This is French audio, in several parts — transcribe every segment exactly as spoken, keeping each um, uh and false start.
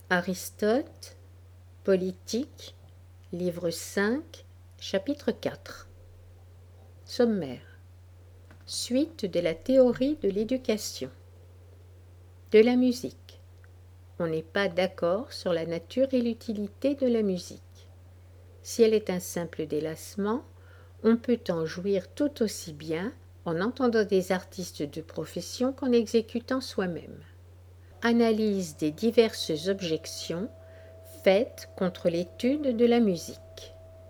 Aristote, Politique, livre cinq, chapitre quatre. Sommaire. Suite de la théorie de l'éducation. De la musique. On n'est pas d'accord sur la nature et l'utilité de la musique. Si elle est un simple délassement, on peut en jouir tout aussi bien en entendant des artistes de profession qu'en exécutant soi-même. Analyse des diverses objections faites contre l'étude de la musique.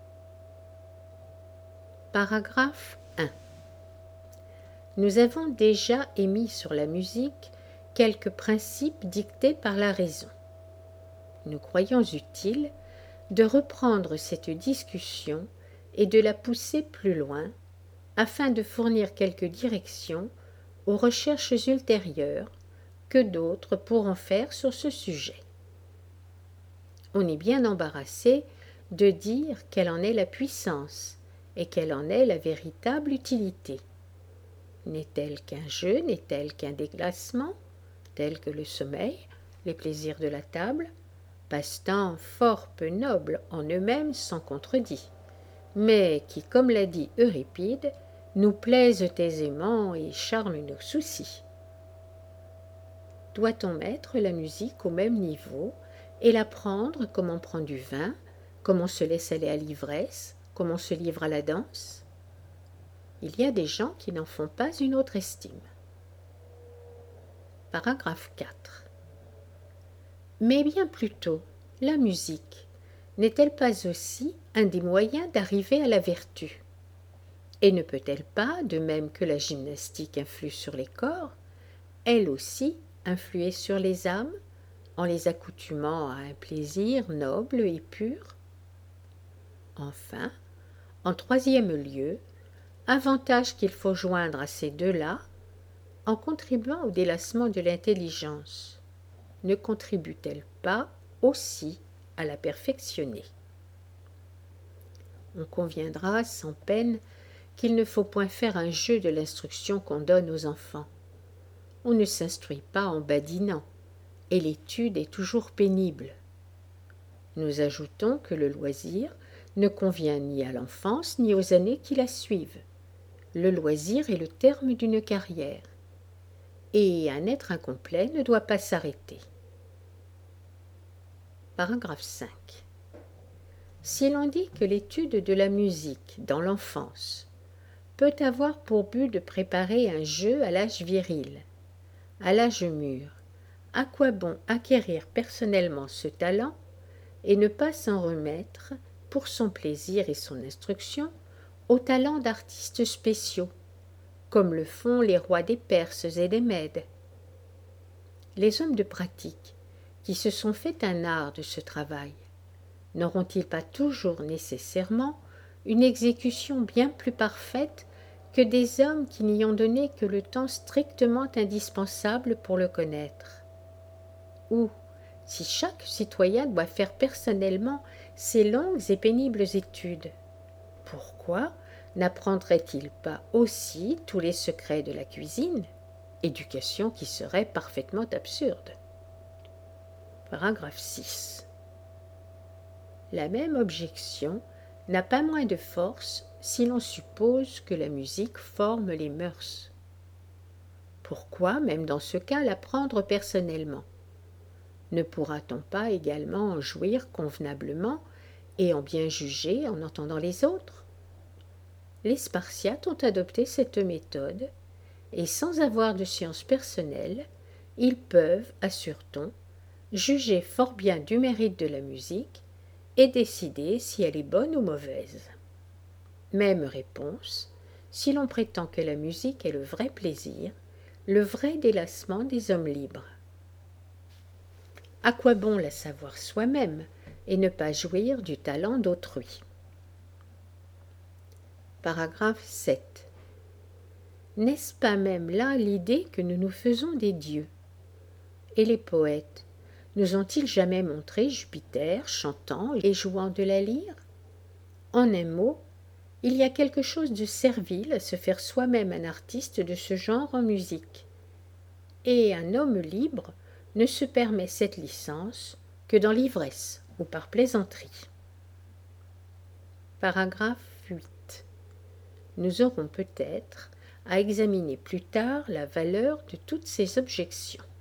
Paragraphe un. Nous avons déjà émis sur la musique quelques principes dictés par la raison. Nous croyons utile de reprendre cette discussion et de la pousser plus loin, afin de fournir quelques directions aux recherches ultérieures que d'autres pourront faire sur ce sujet. On est bien embarrassé de dire quelle en est la puissance et quelle en est la véritable utilité. N'est-elle qu'un jeu, n'est-elle qu'un délassement, tel que le sommeil, les plaisirs de la table, passe-temps fort peu nobles en eux-mêmes sans contredit, mais qui, comme l'a dit Euripide, nous plaisent aisément et charment nos soucis. Doit-on mettre la musique au même niveau et la prendre comme on prend du vin, comme on se laisse aller à l'ivresse, comme on se livre à la danse? Il y a des gens qui n'en font pas une autre estime. Paragraphe quatre. Mais bien plutôt, la musique n'est-elle pas aussi un des moyens d'arriver à la vertu? Et ne peut-elle pas, de même que la gymnastique influe sur les corps, elle aussi influer sur les âmes, en les accoutumant à un plaisir noble et pur? Enfin, en troisième lieu, avantage qu'il faut joindre à ces deux-là, en contribuant au délassement de l'intelligence, ne contribue-t-elle pas aussi à la perfectionner? On conviendra sans peine qu'il ne faut point faire un jeu de l'instruction qu'on donne aux enfants. On ne s'instruit pas en badinant, et l'étude est toujours pénible. Nous ajoutons que le loisir ne convient ni à l'enfance ni aux années qui la suivent. Le loisir est le terme d'une carrière, et un être incomplet ne doit pas s'arrêter. Paragraphe cinq. Si l'on dit que l'étude de la musique dans l'enfance peut avoir pour but de préparer un jeu à l'âge viril, à l'âge mûr, à quoi bon acquérir personnellement ce talent et ne pas s'en remettre, pour son plaisir et son instruction, au talent d'artistes spéciaux, comme le font les rois des Perses et des Mèdes? Les hommes de pratique, qui se sont fait un art de ce travail, n'auront-ils pas toujours nécessairement une exécution bien plus parfaite que des hommes qui n'y ont donné que le temps strictement indispensable pour le connaître? Ou, si chaque citoyen doit faire personnellement ces longues et pénibles études, pourquoi n'apprendrait-il pas aussi tous les secrets de la cuisine, éducation qui serait parfaitement absurde? Paragraphe six. La même objection n'a pas moins de force si l'on suppose que la musique forme les mœurs. Pourquoi, même dans ce cas, l'apprendre personnellement? Ne pourra-t-on pas également en jouir convenablement et en bien juger en entendant les autres? Les Spartiates ont adopté cette méthode, et sans avoir de science personnelle, ils peuvent, assure-t-on, juger fort bien du mérite de la musique et décider si elle est bonne ou mauvaise. Même réponse, si l'on prétend que la musique est le vrai plaisir, le vrai délassement des hommes libres. À quoi bon la savoir soi-même et ne pas jouir du talent d'autrui? Paragraphe sept. N'est-ce pas même là l'idée que nous nous faisons des dieux? Et les poètes, nous ont-ils jamais montré Jupiter chantant et jouant de la lyre? En un mot, il y a quelque chose de servile à se faire soi-même un artiste de ce genre en musique. Et un homme libre ne se permet cette licence que dans l'ivresse ou par plaisanterie. Paragraphe huit. Nous aurons peut-être à examiner plus tard la valeur de toutes ces objections.